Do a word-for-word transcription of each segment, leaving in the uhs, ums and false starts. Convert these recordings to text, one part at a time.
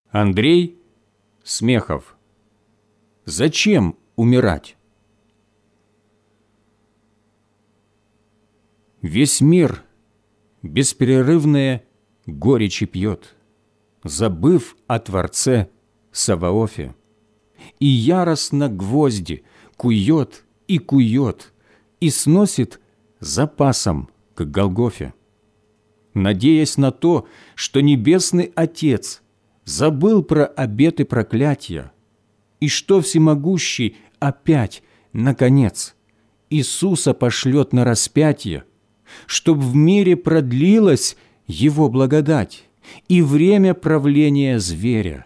Андрей Смехов. Зачем умирать? Весь мир беспрерывное горечи пьет, забыв о Творце Саваофе, и яростно гвозди кует и кует, и сносит запасом к Голгофе, надеясь на то, что Небесный Отец забыл про обеты проклятия, и что Всемогущий опять, наконец, Иисуса пошлет на распятие, чтоб в мире продлилась Его благодать и время правления зверя.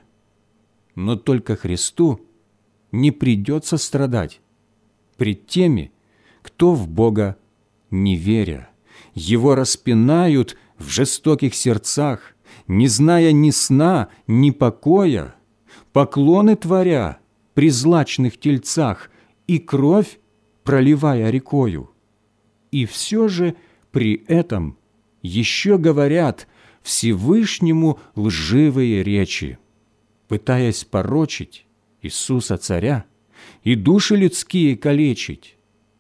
Но только Христу не придется страдать пред теми, кто в Бога не веря. Его распинают в жестоких сердцах, не зная ни сна, ни покоя, поклоны творя при злачных тельцах и кровь проливая рекою. И все же при этом еще говорят Всевышнему лживые речи, пытаясь порочить Иисуса Царя и души людские калечить.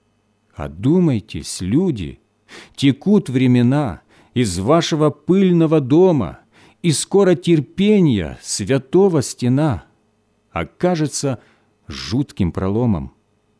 Одумайтесь, люди, текут времена из вашего пыльного дома, и скоро терпенья святого стена окажется жутким проломом,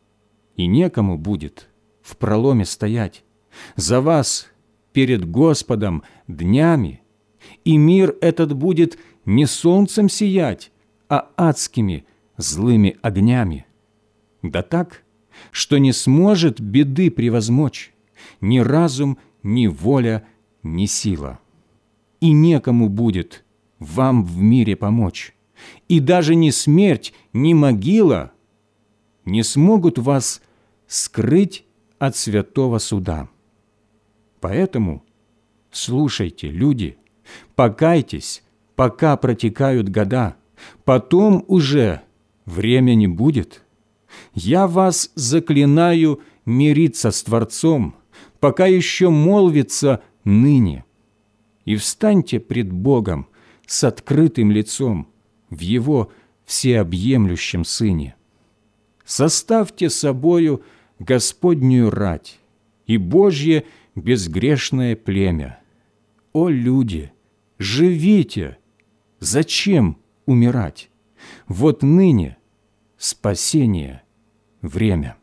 и некому будет в проломе стоять за вас перед Господом днями, и мир этот будет не солнцем сиять, а адскими злыми огнями. Да так, что не сможет беды превозмочь ни разум, ни воля, ни сила. И некому будет вам в мире помочь, и даже ни смерть, ни могила не смогут вас скрыть от святого суда. Поэтому слушайте, люди, покайтесь, пока протекают года, потом уже время не будет. Я вас заклинаю мириться с Творцом, пока еще молвится ныне, и встаньте пред Богом с открытым лицом в Его всеобъемлющем Сыне. Составьте собою Господнюю рать и Божье безгрешное племя. О, люди, живите! Зачем умирать? Вот ныне спасение время.